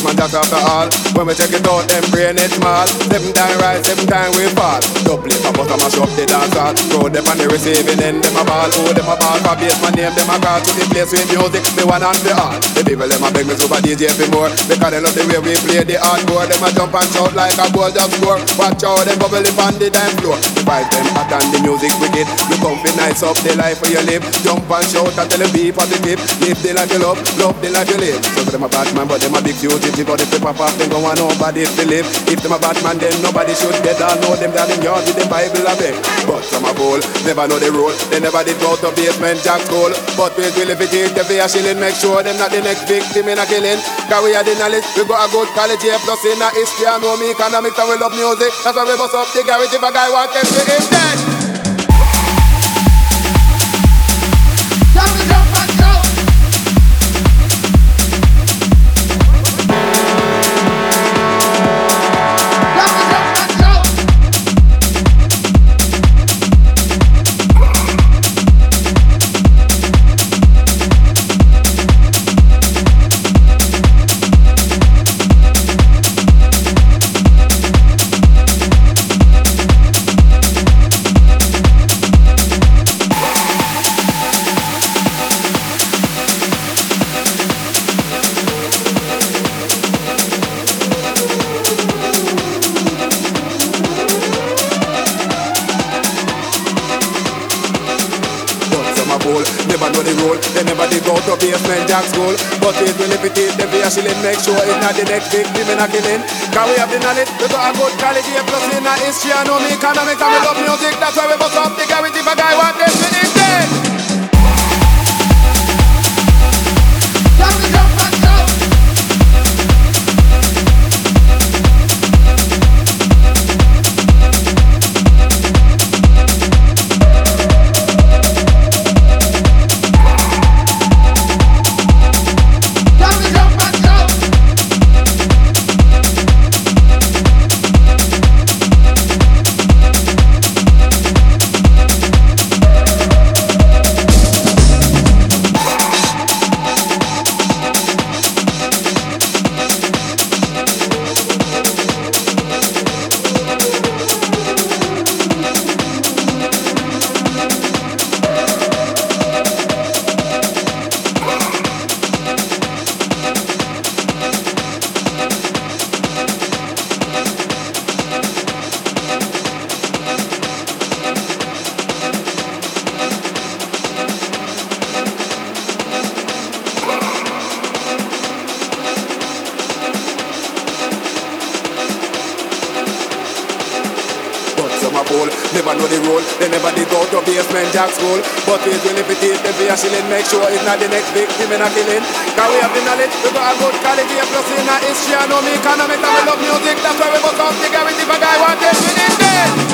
basement just after all. When we check it out, them brain it small. 7 times rise, 7 times we fall. Double it, but I mash up the dance hall. Throw them on the receiving end, them a ball. Oh, them a ball, for basement name, them a call. To the place with music, the one and the all. The people, them a beg me super DJ for more. Because they love the way we play the hardcore. Them a jump and shout like a goal just score. Watch out, them bubble up on the dance floor. The vibes them hot and the music wicked. You come be nice up the life where you live. Jump and shout and tell them be positive. Live the life you love the life you live. So them a bad man, but them a big fugitive. But if they pop off, them don't want nobody to live. If them a bad man, then nobody should get all know them down in yard with them Bible a beg. But some a fool, never know the rule. They never did go to basement jack school. But we will if it is the fair shilling. Make sure them not the next victim in a killing. Cause we are the knowledge, we got a good college here. Plus in a history and know me economics and we love music. That's why we bust up the garage if a guy wants to be him dead. Never know the rule, they never did go to basement jack school. But it will if it is, them be a shilling. Make sure it's not the next victim in a killing. Cause we have the knowledge, we got a good college here. Plus in a history and know me economics and we love music. That's why we bust up the garage if a guy want them to eat dead. Never know the rule, they never did go to basement jack school. But we will if it is, them be a shilling. Make sure it's not the next victim in a killing. Cause we have the knowledge, we got a good college here. Plus in a history and know me economics and we love music. That's why we bust up the garage if a guy want them to eat dead.